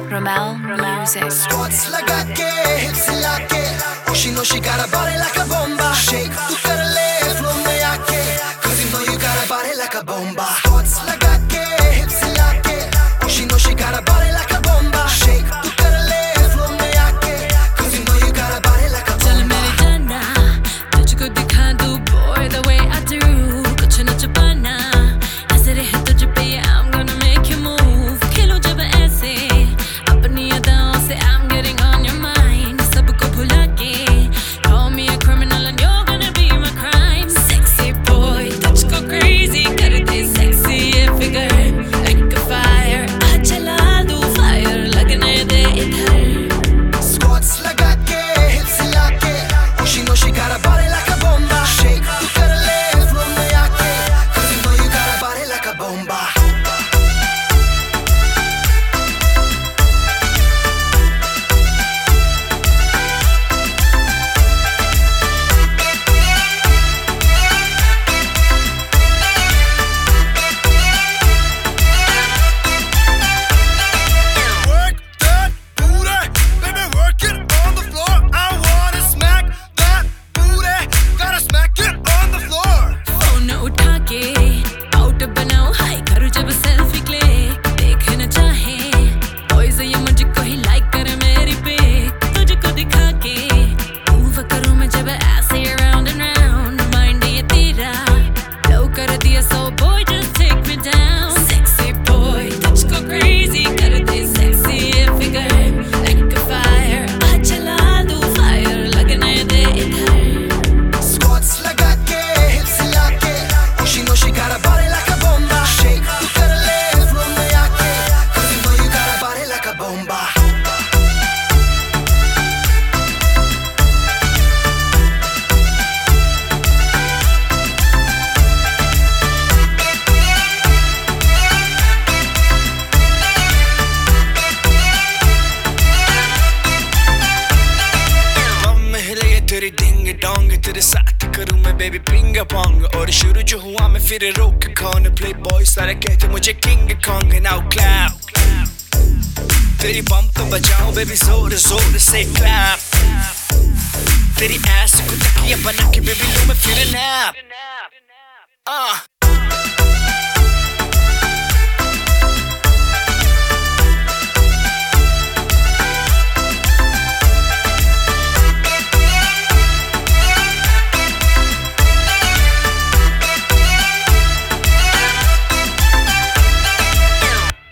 Romel Music. Squats लगा के hips हिला के she know she got a body like a bomba. Shake तू कर ले flow में आके 'cause you know you got a body like a bomba. Squats लगा के hips हिला के she know she got a body like a bomba. Shake तू कर ले flow में आके 'cause you know you got a body like a bomba. चल मेरे जाना तुझको दिखा दूं boy the way I do. कुछ न छुपाना ऐसे रहे तुझ पे I'm gonna make you move. खेलो जब ऐसे अपनी अदाओं से I'm getting on your mind. सबको भुला के call me a criminal and you're gonna be my crime. Sexy boy तुझको crazy कर दे sexy ये figure like a fire. आज चला दूं fire लगने दे इधर. Squats लगा के hips हिला के she know she got a body like a bomba. Shake तू कर ले flow में आके 'cause you know you got a body like a bomba. Out बनाओ हाई करूँ जब सेल्फी क्लिक देखना चाहे बॉयज ये मुझको ही लाइक करे मेरी पिक तुझको दिखा के मूव करूँ मैं जब ऐसे अराउंड एंड राउंड माइंड ये तेरा लो कर दिया so boy just take me down sexy boy तुझको क्रेजी कर दे सेक्सी ये फिगर लाइक अ फायर आज चला दूं फायर लगने दे इधर. Squats लगा के hips हिला के she know she got a body like a bomba. Shake तू कर ले flow में आके 'cause you know you got a body like a bomba. तेरी डिंग डोंग तेरे साथ करूं मैं बेबी पिंग पोंग और शुरू जो हुआ मैं फिर रोक कौन प्ले बॉय सारे कहते मुझे किंग कॉन्ग नाउ क्लैप तेरी बम्प बजाओ बेबी जोर जोर से क्लैप तेरी ऐस को तकिया बना के बेबी लो मैं फिर नैप